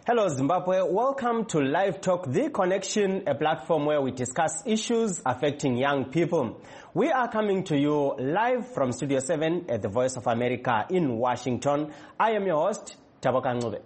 Hello Zimbabwe, welcome to Live Talk, The Connection, a platform where we discuss issues affecting young people. We are coming to you live from Studio 7 at the Voice of America in Washington. I am your host, Taboka Ngube.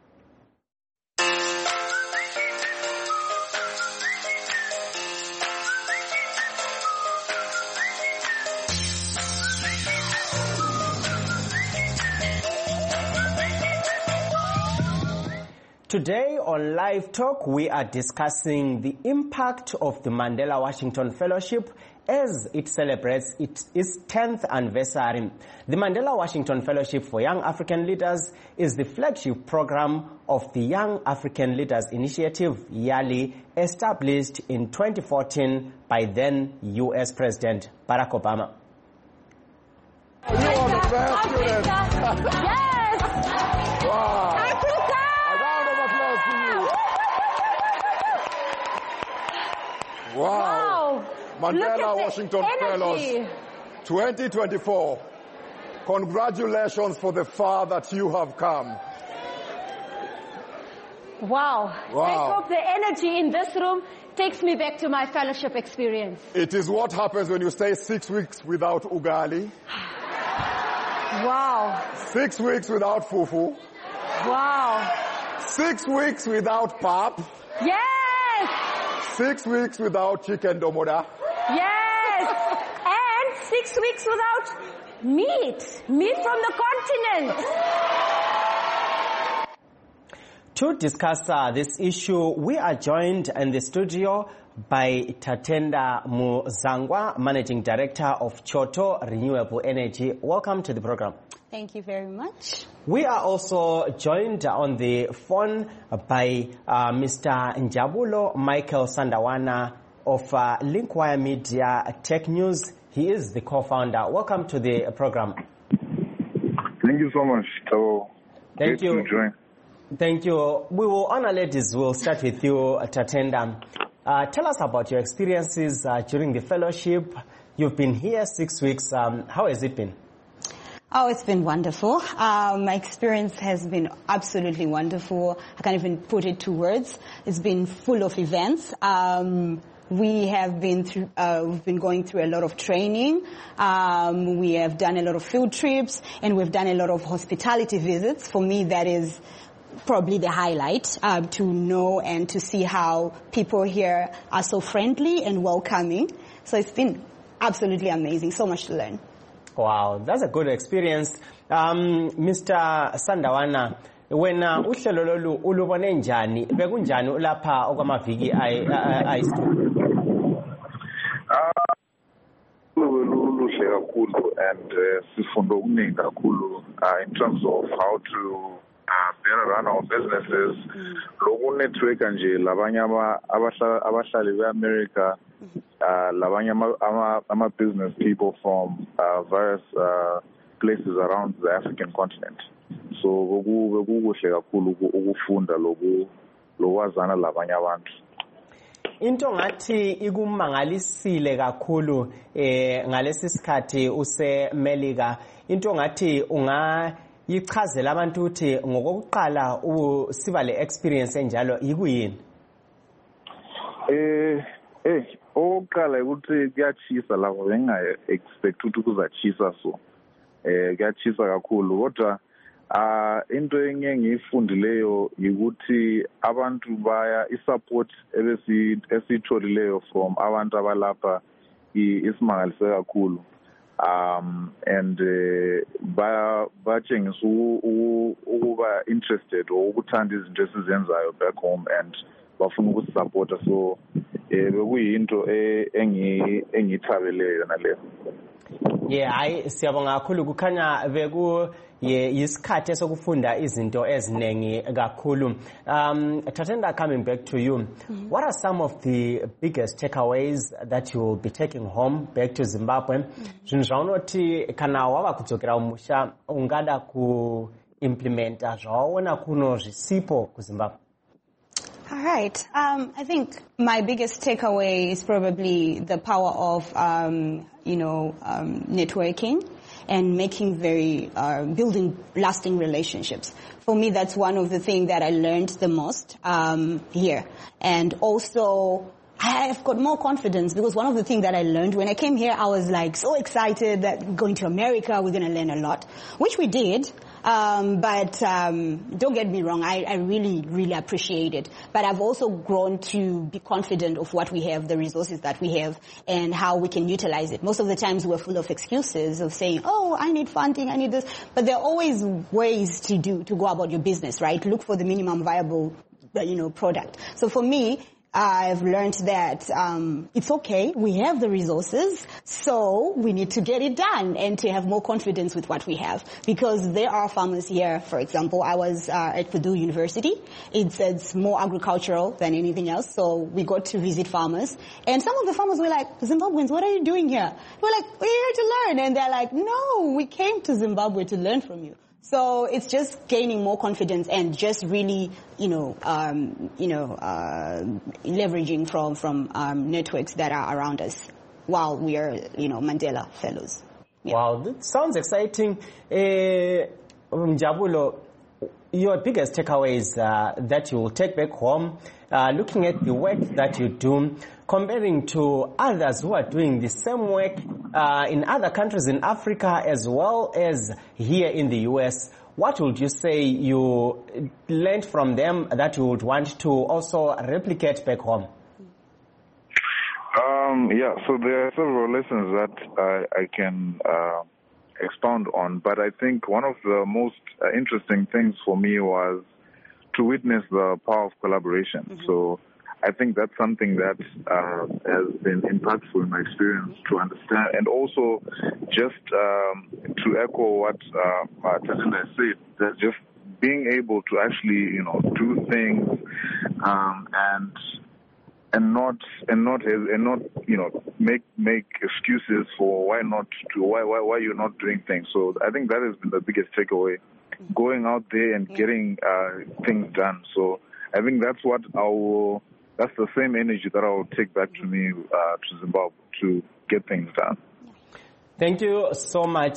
Today on Live Talk, we are discussing the impact of the Mandela Washington Fellowship as it celebrates its 10th anniversary. The Mandela Washington Fellowship for Young African Leaders is the flagship program of the Young African Leaders Initiative, YALI, established in 2014 by then U.S. President Barack Obama. You are the best student. Yes! Wow. Africa! A round of applause to you. Wow. Mandela Washington Fellows 2024. Congratulations for the far that you have come. Wow. Wow. I hope the energy in this room takes me back to my fellowship experience. It is what happens when you stay 6 weeks without ugali, Wow. 6 weeks without fufu, Wow. 6 weeks without pap, Yes! 6 weeks without chicken domoda. Yes! And 6 weeks without meat. Meat from the continent. To discuss this issue, we are joined in the studio by Tatenda Muzangwa, Managing Director of Choto Renewable Energy. Welcome to the program. Thank you very much. We are also joined on the phone by Mr. Njabulo Michael Sandawana of Linkwire Media Tech News. He is the co-founder. Welcome to the program. Thank you so much, Tabo. Thank Great you. to join. Thank you. We will honor ladies. We'll start with you, Tatenda. Tell us about your experiences during the fellowship. You've been here 6 weeks. How has it been? Oh, it's been wonderful. My experience has been absolutely wonderful. I can't even put it to words. It's been full of events. We have been through, we've been going through a lot of training. We have done a lot of field trips, and we've done a lot of hospitality visits. For me, that is probably the highlight, to know and to see how people here are so friendly and welcoming. So it's been absolutely amazing. So much to learn. Wow, that's a good experience. Mr. Sandawana, when uhlelo lolu ulubone njani bekunjani ulapha okwamaviki Luhle kakhulu and sifundo okuningi kakhulu in terms of how to better run our businesses. Loku network nje labanye abahlali be-America, labanye ama business people from various places around the African continent. So bekukuhle kakhulu ukufunda lokwazana labanye abantu. Into ngathi ikumangalisile kakhulu ngalesi sikhathi useMelika. Into ngathi ungayichazela abantu ukuthi ngokokuqala usiba le experience enjalo ikuyini? Okokuqala ukuthi kuyachisa lapho bengayi expect ukuthi kuzachisa so kuyachisa kakhulu kodwa into enye engiyifundileyo ukuthi abantu baya isupport esitholileyo from abantu abalapha isimangalise kakhulu and batshengisa ukuba interested or ukuthanda izinto esizenzayo back home and bafuna ukusupporta so bekuyinto engiyithabeleyo naleyo. Yeah, hayi siyabonga kakhulu kukhanya beku yisikhathi sokufunda izinto ezinengi kakhulu. Tatenda, coming back to you, what are some of the biggest takeaways that you will be taking home back to Zimbabwe? Zvinzvaunoti kana wava kudzokera umusha ungada kuimplementa zvawaona kuno zvisipo kuZimbabwe? All right. I think my biggest takeaway is probably the power of, networking and building lasting relationships. For me, that's one of the things that I learned the most here. And also, I've got more confidence because one of the things that I learned when I came here, I was like so excited that going to America, we're going to learn a lot, which we did. But don't get me wrong, I really, really appreciate it. But I've also grown to be confident of what we have, the resources that we have, and how we can utilize it. Most of the times we're full of excuses of saying, oh, I need funding, I need this. But there are always ways to go about your business, right? Look for the minimum viable, product. So for me, I've learned that it's okay. We have the resources, so we need to get it done and to have more confidence with what we have. Because there are farmers here, for example. I was at Purdue University. It's more agricultural than anything else, so we got to visit farmers. And some of the farmers were like, Zimbabweans, what are you doing here? We're like, we're here to learn. And they're like, no, we came to Zimbabwe to learn from you. So it's just gaining more confidence and just really, leveraging from networks that are around us while we are, Mandela Fellows. Yeah. Wow, that sounds exciting. Mjabulo, your biggest takeaways that you will take back home, looking at the work that you do, comparing to others who are doing the same work in other countries in Africa as well as here in the US, what would you say you learned from them that you would want to also replicate back home? So there are several lessons that I can expound on, but I think one of the most interesting things for me was to witness the power of collaboration. Mm-hmm. So I think that's something that has been impactful in my experience to understand, and also just to echo what Tatenda said, that just being able to actually, do things and not make excuses for why you're not doing things. So I think that has been the biggest takeaway, going out there and getting things done. So I think that's the same energy that I will take back to me to Zimbabwe to get things done. Thank you so much.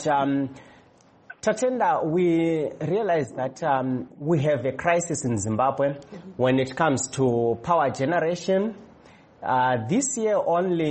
Tatenda, we realize that we have a crisis in Zimbabwe when it comes to power generation. This year only,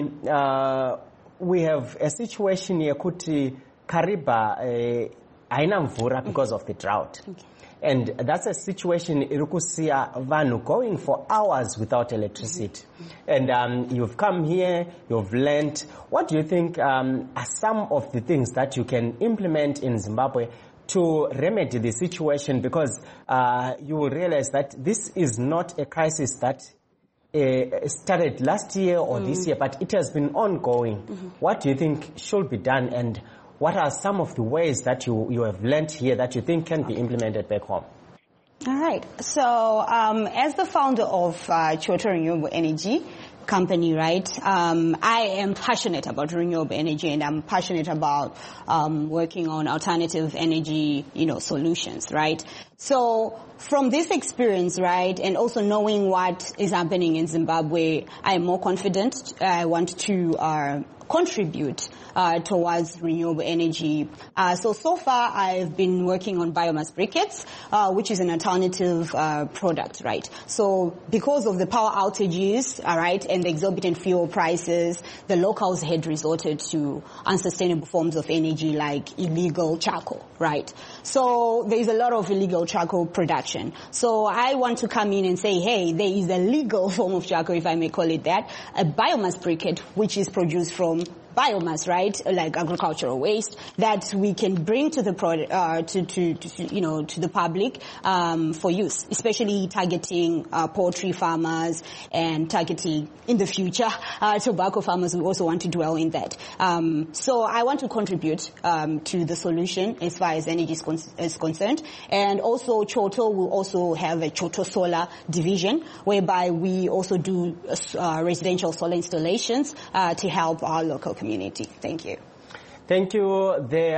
we have a situation here, kuti Kariba haina mvura because of the drought. Okay. And that's a situation irikusia vanu going for hours without electricity. Mm-hmm. And you've come here, you've learned. What do you think are some of the things that you can implement in Zimbabwe to remedy the situation? Because you will realize that this is not a crisis that started last year or this year, but it has been ongoing. Mm-hmm. What do you think should be done, and what are some of the ways that you have learned here that you think can be implemented back home? All right. So as the founder of Choto Renewable Energy Company, right, I am passionate about renewable energy, and I'm passionate about working on alternative energy, solutions, right? So from this experience, right, and also knowing what is happening in Zimbabwe, I am more confident. I want to contribute towards renewable energy. So far I've been working on biomass briquettes, which is an alternative product, right? So because of the power outages, right, and the exorbitant fuel prices, the locals had resorted to unsustainable forms of energy like illegal charcoal, right? So there is a lot of illegal charcoal production. So I want to come in and say, hey, there is a legal form of charcoal, if I may call it that, a biomass briquette, which is produced from biomass, right, like agricultural waste, that we can bring to the product, to the public for use, especially targeting poultry farmers and targeting in the future tobacco farmers. We also want to dwell in that. So I want to contribute to the solution as far as energy is concerned, and also Choto will also have a Choto Solar division whereby we also do residential solar installations to help our local community. Thank you. Thank you.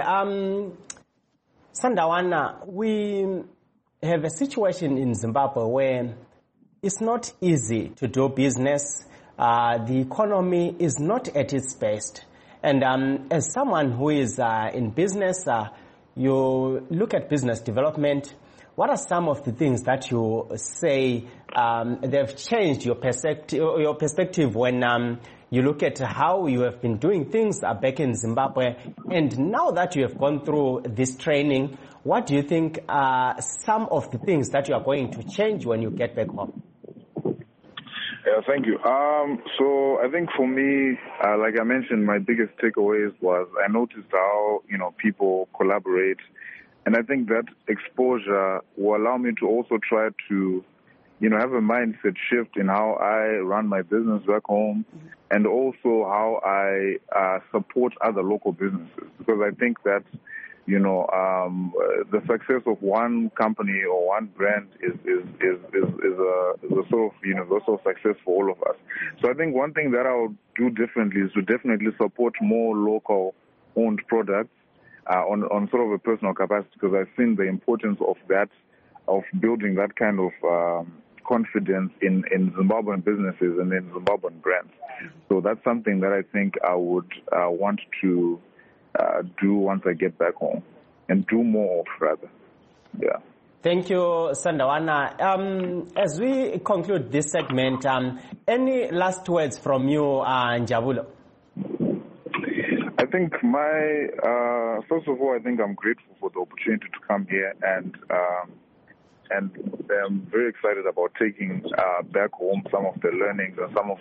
Sandawana, we have a situation in Zimbabwe where it's not easy to do business. The economy is not at its best. And as someone who is in business, you look at business development. What are some of the things that you say they've changed your perspective when you look at how you have been doing things back in Zimbabwe, and now that you have gone through this training, what do you think are some of the things that you are going to change when you get back home? Yeah, thank you. So I think for me, like I mentioned, my biggest takeaways was I noticed how, people collaborate. And I think that exposure will allow me to also try to, have a mindset shift in how I run my business back home, and also how I support other local businesses. Because I think that, the success of one company or one brand is a sort of universal success for all of us. So I think one thing that I'll do differently is to definitely support more local-owned products on sort of a personal capacity, because I've seen the importance of that, of building that kind of confidence in Zimbabwean businesses and in Zimbabwean brands. So that's something that I think I would want to do once I get back home, and do more of, rather. Yeah. Thank you, Sandawana. As we conclude this segment, any last words from you, Njabulo? I think first of all, I think I'm grateful for the opportunity to come here, and I'm very excited about taking back home some of the learnings and some of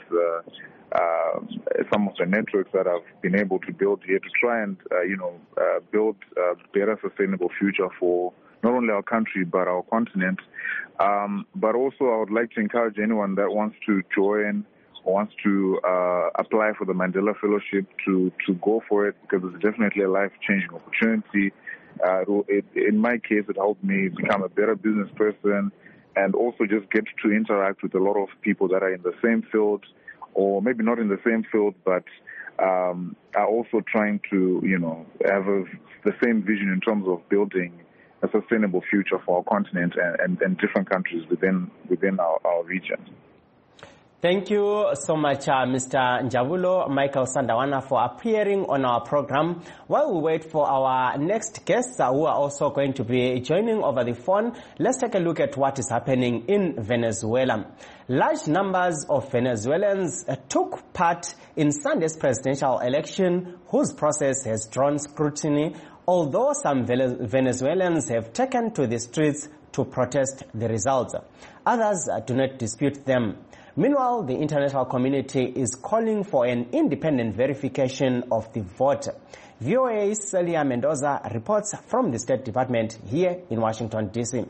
the networks that I've been able to build here to try and build a better sustainable future for not only our country but our continent. But also, I would like to encourage anyone that wants to join or wants to apply for the Mandela Fellowship to go for it, because it's definitely a life-changing opportunity. In my case, it helped me become a better business person, and also just get to interact with a lot of people that are in the same field, or maybe not in the same field, but are also trying to, have the same vision in terms of building a sustainable future for our continent and different countries within our region. Thank you so much, Mr. Njabulo Michael Sandawana, for appearing on our program. While we wait for our next guests who are also going to be joining over the phone, let's take a look at what is happening in Venezuela. Large numbers of Venezuelans took part in Sunday's presidential election, whose process has drawn scrutiny, although some Venezuelans have taken to the streets to protest the results. Others do not dispute them. Meanwhile, the international community is calling for an independent verification of the vote. VOA's Celia Mendoza reports from the State Department here in Washington, D.C.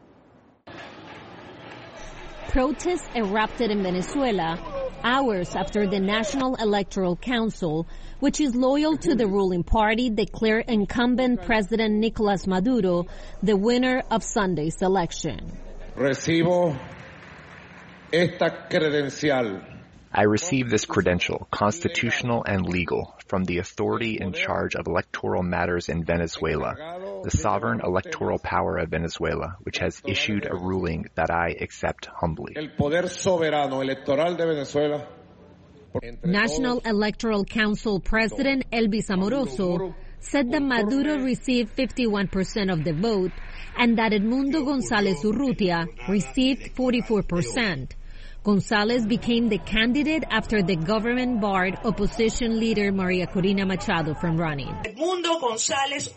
Protests erupted in Venezuela hours after the National Electoral Council, which is loyal to the ruling party, declared incumbent President Nicolas Maduro the winner of Sunday's election. I received this credential, constitutional and legal, from the authority in charge of electoral matters in Venezuela, the sovereign electoral power of Venezuela, which has issued a ruling that I accept humbly. National Electoral Council President Elvis Amoroso said that Maduro received 51% of the vote and that Edmundo González Urrutia received 44%. González became the candidate after the government barred opposition leader Maria Corina Machado from running. Edmundo González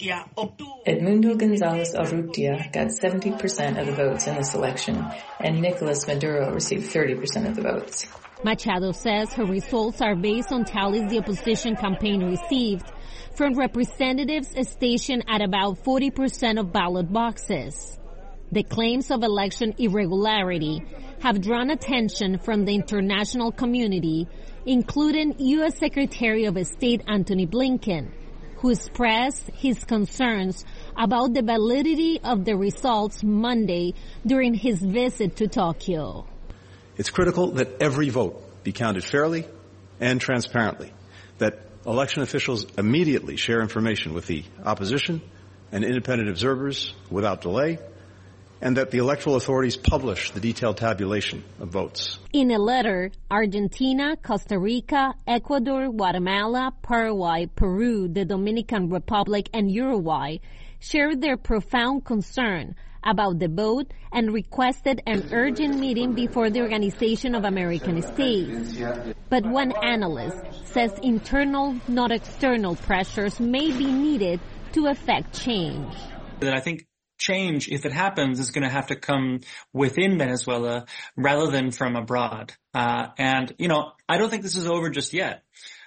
Urrutia got 70% of the votes in this election, and Nicolas Maduro received 30% of the votes. Machado says her results are based on tallies the opposition campaign received from representatives stationed at about 40% of ballot boxes. The claims of election irregularity have drawn attention from the international community, including U.S. Secretary of State Antony Blinken, who expressed his concerns about the validity of the results Monday during his visit to Tokyo. It's critical that every vote be counted fairly and transparently, that election officials immediately share information with the opposition and independent observers without delay, and that the electoral authorities publish the detailed tabulation of votes. In a letter, Argentina, Costa Rica, Ecuador, Guatemala, Paraguay, Peru, the Dominican Republic, and Uruguay shared their profound concern about the vote and requested an urgent meeting before the Organization of American States. But one analyst says internal, not external pressures may be needed to effect change. That I think change, if it happens, is going to have to come within Venezuela rather than from abroad. And I don't think this is over just yet.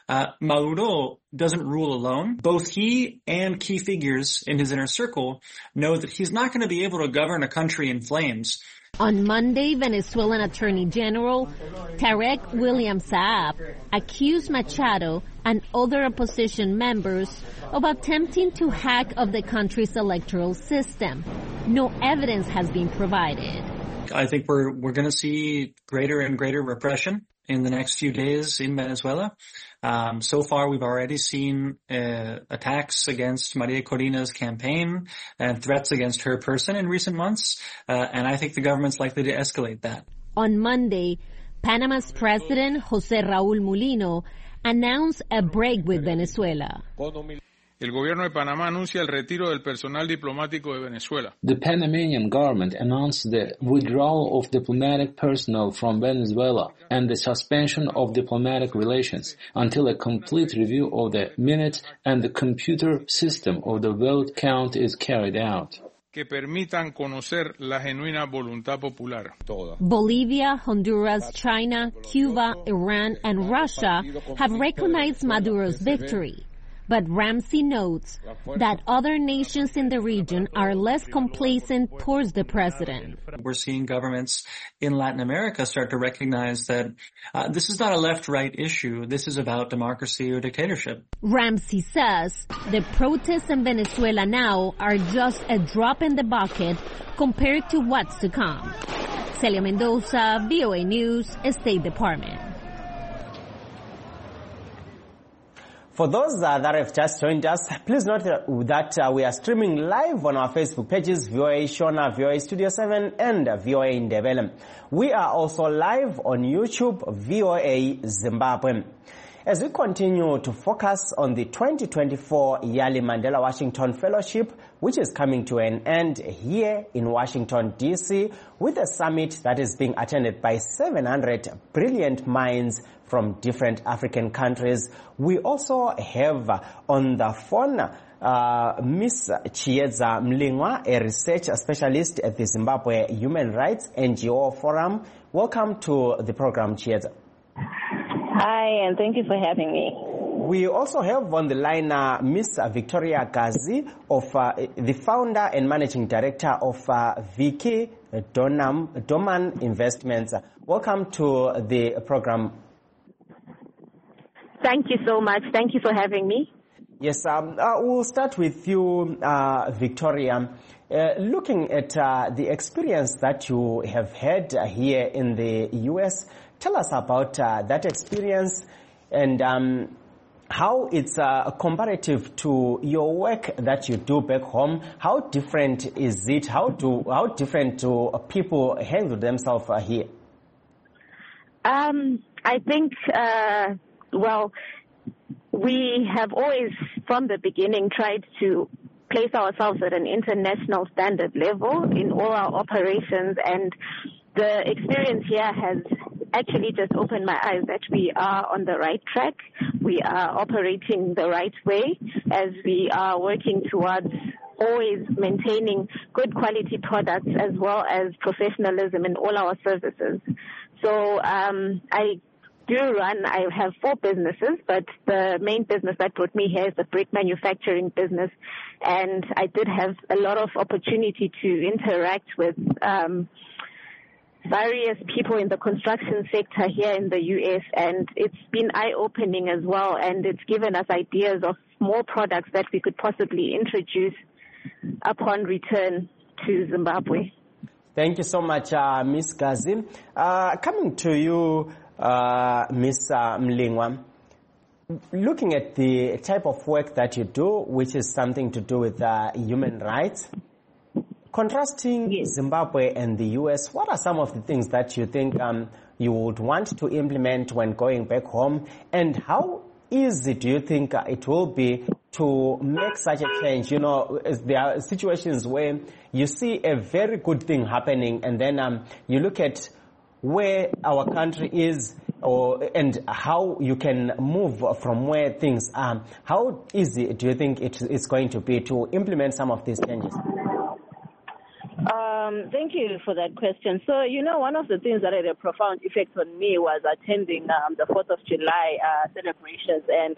Maduro doesn't rule alone. Both he and key figures in his inner circle know that he's not going to be able to govern a country in flames. On Monday, Venezuelan Attorney General Tarek William Saab accused Machado and other opposition members of attempting to hack of the country's electoral system. No evidence has been provided. I think we're going to see greater and greater repression in the next few days in Venezuela. So far, we've already seen attacks against Maria Corina's campaign and threats against her person in recent months, and I think the government's likely to escalate that. On Monday, Panama's President José Raúl Mulino announced a break with Venezuela. El gobierno de Panamá anuncia el retiro del personal diplomático de Venezuela. The Panamanian government announced the withdrawal of diplomatic personnel from Venezuela and the suspension of diplomatic relations until a complete review of the minutes and the computer system of the vote count is carried out. Que permitan conocer la genuina voluntad popular. Bolivia, Honduras, China, Cuba, Iran, and Russia have recognized Maduro's victory. But Ramsey notes that other nations in the region are less complacent towards the president. We're seeing governments in Latin America start to recognize that this is not a left-right issue. This is about democracy or dictatorship. Ramsey says the protests in Venezuela now are just a drop in the bucket compared to what's to come. Celia Mendoza, VOA News, State Department. For those that have just joined us, please note that we are streaming live on our Facebook pages, VOA Shona, VOA Studio 7, and VOA Ndebele. We are also live on YouTube, VOA Zimbabwe. As we continue to focus on the 2024 Yali Mandela Washington Fellowship, which is coming to an end here in Washington, D.C., with a summit that is being attended by 700 brilliant minds from different African countries. We also have on the phone Ms. Chiedza Mlingwa, a research specialist at the Zimbabwe Human Rights NGO Forum. Welcome to the program, Chiedza. Hi, and thank you for having me. We also have on the line Ms. Victoria Gazi, of the founder and managing director of Viki Doman Investments. Welcome to the program. Thank you so much. Thank you for having me. Yes, we'll start with you, Victoria. Looking at the experience that you have had here in the U.S., tell us about that experience and how it's comparative to your work that you do back home. How different is it? How different do people handle themselves here? I think, we have always, from the beginning, tried to place ourselves at an international standard level in all our operations, and the experience here has actually just opened my eyes that we are on the right track. We are operating the right way as we are working towards always maintaining good quality products as well as professionalism in all our services. So I have 4 businesses, but the main business that brought me here is the brick manufacturing business, and I did have a lot of opportunity to interact with various people in the construction sector here in the U.S., and it's been eye-opening as well, and it's given us ideas of more products that we could possibly introduce upon return to Zimbabwe. Thank you so much, Ms. Gazi. Coming to you, Ms. Mlingwa, looking at the type of work that you do, which is something to do with human rights, Contrasting Zimbabwe and the U.S., what are some of the things that you think you would want to implement when going back home, and how easy do you think it will be to make such a change? You know, there are situations where you see a very good thing happening, and then you look at where our country is and how you can move from where things are. How easy do you think it's going to be to implement some of these changes? Thank you for that question. So, you know, one of the things that had a profound effect on me was attending the 4th of July celebrations, and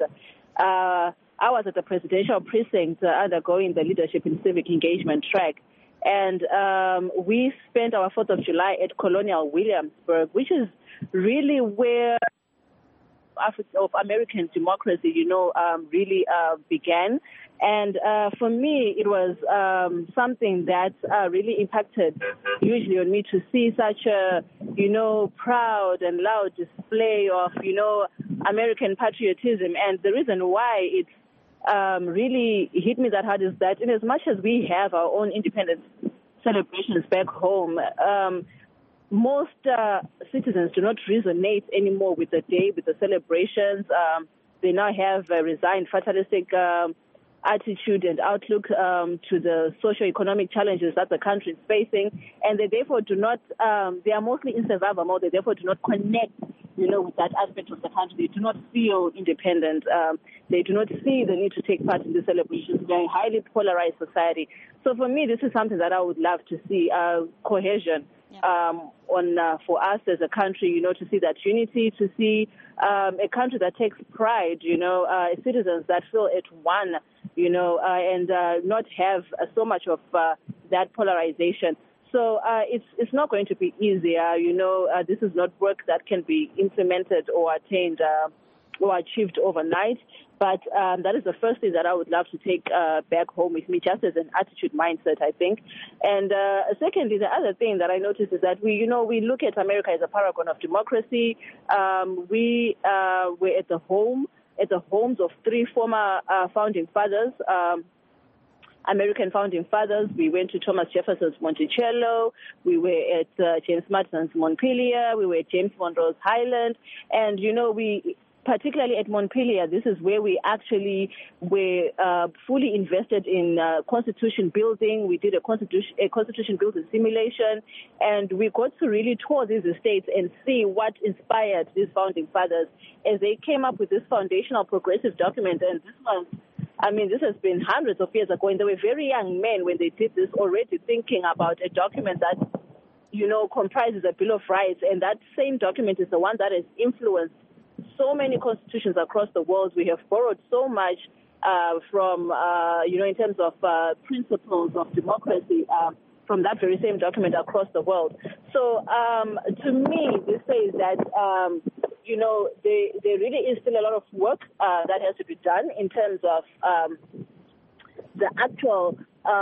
I was at the presidential precinct undergoing the leadership in civic engagement track. And we spent our 4th of July at Colonial Williamsburg, which is really where of American democracy, you know, really began. And for me, it was something that really impacted hugely on me to see such a, you know, proud and loud display of, you know, American patriotism. And the reason why it really hit me that hard is that in as much as we have our own independence celebrations back home, most citizens do not resonate anymore with the day, with the celebrations. They now have a resigned, fatalistic attitude and outlook to the socio-economic challenges that the country is facing, and they therefore do not, they are mostly in survival mode. They therefore do not connect, you know, with that aspect of the country. They do not feel independent. They do not see the need to take part in the celebrations. They're a highly polarized society. So for me, this is something that I would love to see, cohesion for us as a country, you know, to see that unity, to see a country that takes pride, you know, citizens that feel at one, you know, and not have so much of that polarization. So it's not going to be easier, you know. This is not work that can be implemented or attained or achieved overnight. But that is the first thing that I would love to take back home with me, just as an attitude mindset, I think. And secondly, the other thing that I noticed is that we look at America as a paragon of democracy. We were at the homes of 3 former founding fathers, American founding fathers. We went to Thomas Jefferson's Monticello. We were at James Madison's Montpelier. We were at James Monroe's Highland. And, you know, particularly at Montpelier, this is where we actually were fully invested in constitution building. We did a constitution building simulation, and we got to really tour these estates and see what inspired these founding fathers as they came up with this foundational progressive document. And this has been hundreds of years ago, and they were very young men when they did this, already thinking about a document that, you know, comprises a Bill of Rights. And that same document is the one that has influenced so many constitutions across the world. We have borrowed so much from, you know, in terms of principles of democracy from that very same document across the world. So to me, this says that, you know, there really is still a lot of work that has to be done in terms of the actual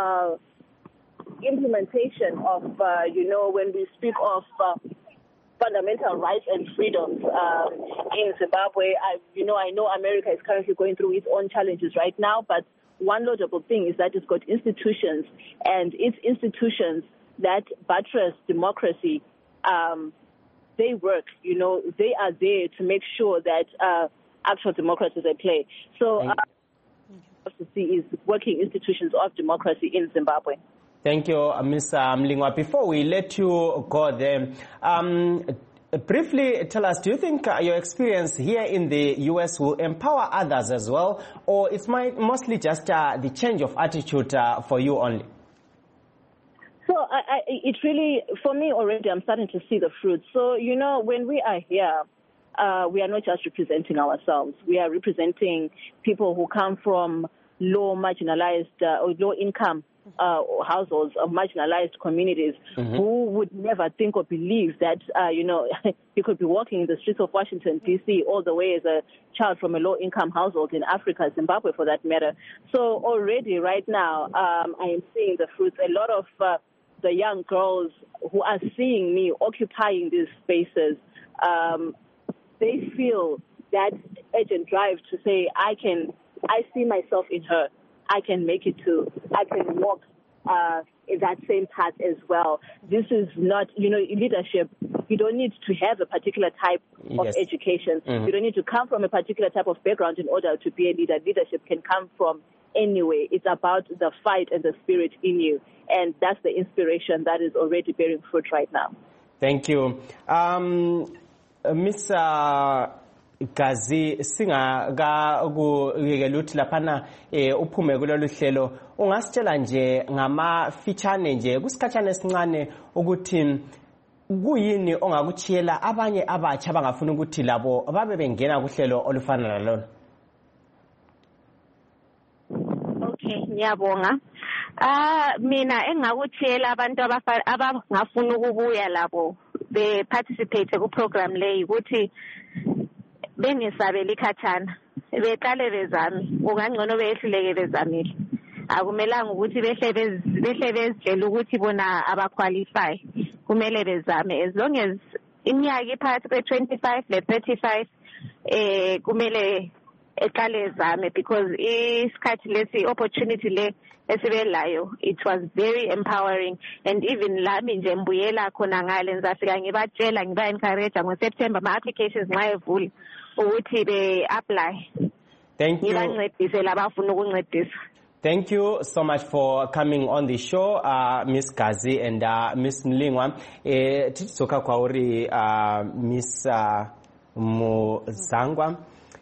implementation of, you know, when we speak of fundamental rights and freedoms in Zimbabwe. I know America is currently going through its own challenges right now, but one notable thing is that it's got institutions, and its institutions that buttress democracy, they work, you know, they are there to make sure that actual democracy is at play. So to see is working institutions of democracy in Zimbabwe. Thank you, Ms. Mlingwa. Before we let you go there, briefly tell us, do you think your experience here in the U.S. will empower others as well, or it's mostly just the change of attitude for you only? So it really, for me already, I'm starting to see the fruits. So, you know, when we are here, we are not just representing ourselves. We are representing people who come from low marginalized or low income households of marginalized communities who would never think or believe that, you know, you could be walking in the streets of Washington, D.C., all the way as a child from a low-income household in Africa, Zimbabwe for that matter. So already right now, I am seeing the fruits. A lot of the young girls who are seeing me occupying these spaces, they feel that urgent drive to say, I see myself in her. I can make it too. I can walk that same path as well. This is not, leadership. You don't need to have a particular type of education. Mm-hmm. You don't need to come from a particular type of background in order to be a leader. Leadership can come from anywhere. It's about the fight and the spirit in you. And that's the inspiration that is already bearing fruit right now. Thank you. Miss Gazi, singaka luthi laphana uphume kulolu hlelo ungasitshela nje ngama-feature nje kusikhatshana esincane ukuthi kuyini ongakuchiyela abanye abatsha abangafuna ukuthi labo babe bengena kuhlelo olufana nalolo? Okay, ngiyabonga. Mina engakuchiyela abantu abangafuna ukubuya labo be participate ku program leyi ukuthi bengisabela ikhathana beqale bezami ungangcono behluleke bezamile akumelanga ukuthi behle bezitshela ukuthi bona abaqualify kumele bezame as long as iminyaka iphakathi kwe-25 le-35 kumele eqale ezame because isikhathi lesi opportunity le esibelayo it was very empowering and even lami nje mbuyela khona ngale ngizafika ngibatshela ngiba-encourage ngoSeptember ama-applications nxa evula ukuthi be-apply. Thank you. Ngibancedise labafuna ukuncedisa. Thank you so much for coming on the show, Miss Gazi and Miss Mlingwa. Titsoka kwa uri Miss Muzangwa.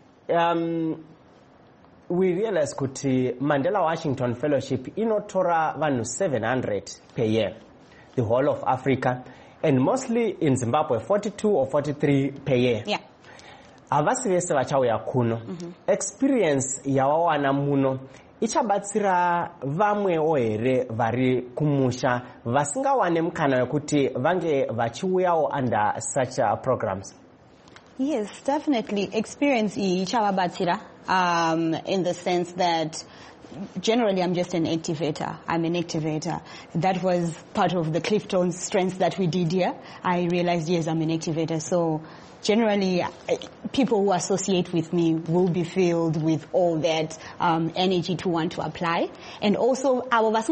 We realize kuti Mandela Washington Fellowship inotora vanu 700 per year, the whole of Africa, and mostly in Zimbabwe 42 or 43 per year. Yeah. Avasivese vachauya kuno. Experience yawawana muno ichabatsira vamwe ohere vari kumusha vasingawane mukana wekuti vange vachiuyawo under such programs. Yes, definitely. Experience ichabatsira in the sense that generally I'm just an activator. I'm an activator. That was part of the Clifton strengths that we did here. I realized, yes, I'm an activator. So generally, people who associate with me will be filled with all that energy to want to apply. And also,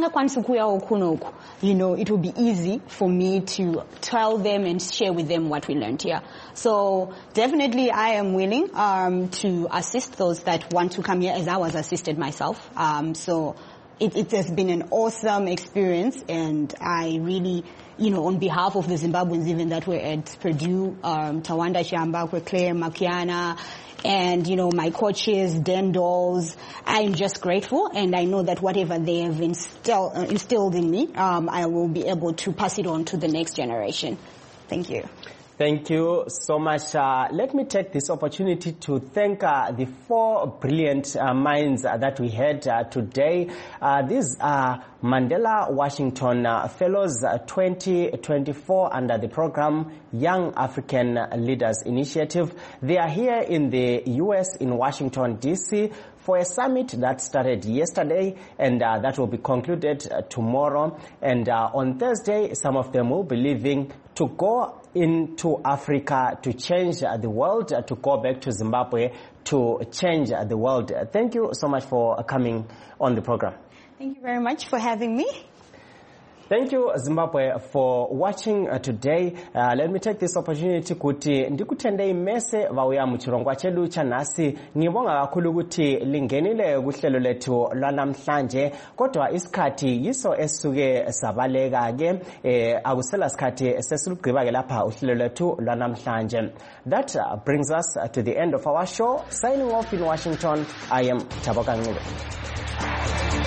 it will be easy for me to tell them and share with them what we learned here. So definitely I am willing to assist those that want to come here as I was assisted myself. So it has been an awesome experience, and I really, on behalf of the Zimbabweans even that were at Purdue, Tawanda Shambakwe, Claire Makiana, and, my coaches, Dan Dolls, I'm just grateful, and I know that whatever they have instilled in me, I will be able to pass it on to the next generation. Thank you. Thank you so much. Let me take this opportunity to thank the 4 brilliant minds that we had today. These are Mandela Washington Fellows 2024 under the program Young African Leaders Initiative. They are here in the U.S. in Washington, D.C. for a summit that started yesterday and that will be concluded tomorrow. And on Thursday, some of them will be leaving to go into Africa to change the world, to go back to Zimbabwe to change the world. Thank you so much for coming on the program. Thank you very much for having me. Thank you, Zimbabwe, for watching today. Let me take this opportunity kuti ndikutendei mese vauya muchirongwa chedu chanhasi. Ngibonga kakhulu kuti lingenile kuhlelo lethu lwanamhlanje. Kodwa isikhathi yiso esisuke sabaleka ke akusela sikhathi sesilugqiba ke lapha uhlelo lethu lwanamhlanje. That brings us to the end of our show. Signing off in Washington, I am Taboka Ncube.